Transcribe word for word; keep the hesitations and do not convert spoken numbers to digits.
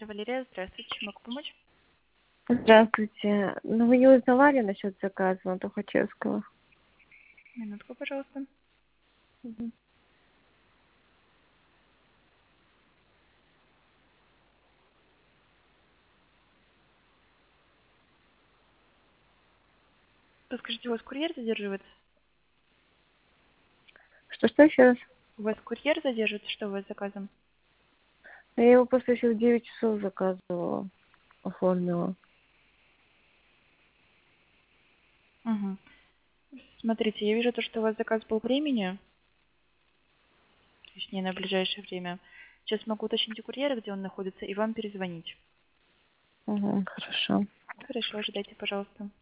центр Валерия. Здравствуйте, чем могу помочь? Здравствуйте. Ну, вы не узнавали насчет заказа на Тухачевского? Минутку, пожалуйста. Мгм. Подскажите, у вас курьер задерживается? Что-что еще раз? У вас курьер задерживается? Что у вас с заказом? Я его просто еще в девять часов заказывала, оформила. Угу. Смотрите, я вижу то, что у вас заказ был времени, то есть не на ближайшее время. Сейчас могу уточнить у курьера, где он находится, и вам перезвонить. Угу, хорошо. Хорошо, ожидайте, пожалуйста.